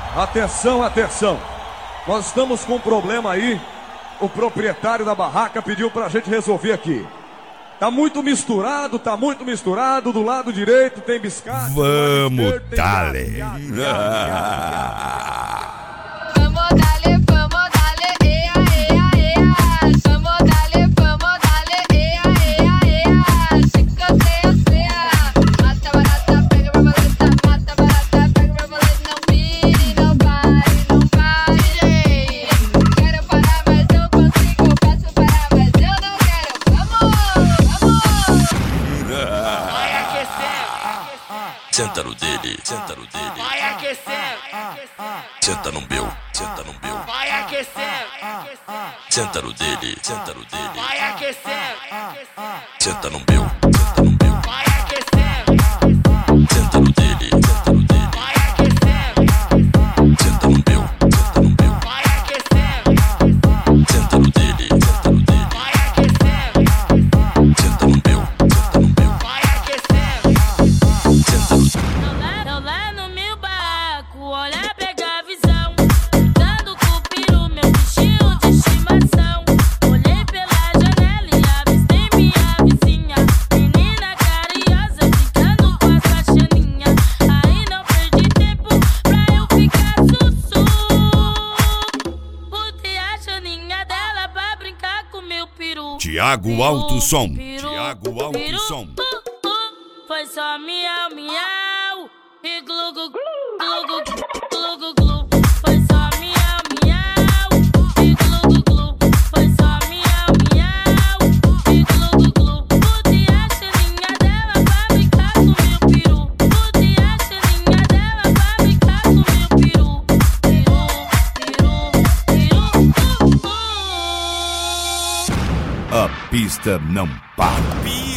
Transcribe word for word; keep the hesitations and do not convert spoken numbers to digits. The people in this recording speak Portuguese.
Atenção, atenção. Nós estamos com um problema aí. O proprietário da barraca pediu pra gente resolver aqui. Tá muito misturado, tá muito misturado. Do lado direito tem biscate. Vamos, dale. Vamos dale, vamos dale, ea, ea, ea. Vamos dale, vamos dale, ea, ea, ea. Chica, sea, sea. Mata barata, pega borboleta. Mata barata, pega borboleta. Não vire, não pare, não pare. Quero parar, mas não consigo. Posso parar, mas eu não quero. Vamos, vamos. Vai aquecendo. Senta no dele, senta no dele. Vai aquecendo. Senta no meu, senta no meu. Vai aquecendo. Senta no dele, senta no dele. Vai aquecendo. Senta no meu, senta no meu. Vai aquecendo. Senta no dele, senta no dele. Vai aquecendo. Senta no meu, senta no meu. Vai aquecendo. Senta no dele, senta no dele. Vai aquecendo. Senta no meu, senta no meu. Vai aquecendo. Senta no Eu lá no meu barraco, olha, pega a visão. Dando com o peru, meu bichinho de estimação. Olhei pela janela e avistei minha vizinha. Menina carinhosa, ficando com a caixaninha. Aí não perdi tempo pra eu ficar sussu. Botei a janinha dela pra brincar com meu peru. Tiago Alto Som. Peru, Tiago Alto peru, Som. uh, uh. Foi só miau, miau. E glu, glu, glu, glu, glu, glu, glu. Foi só miau, miau. E glu, glu, glu. Foi só miau, miau. E glu, glu, glu. Botei a janinha dela pra brincar com meu peru. Botei a janinha dela pra brincar com meu peru. Peru, peru, peru, uh, uh. A pista não para.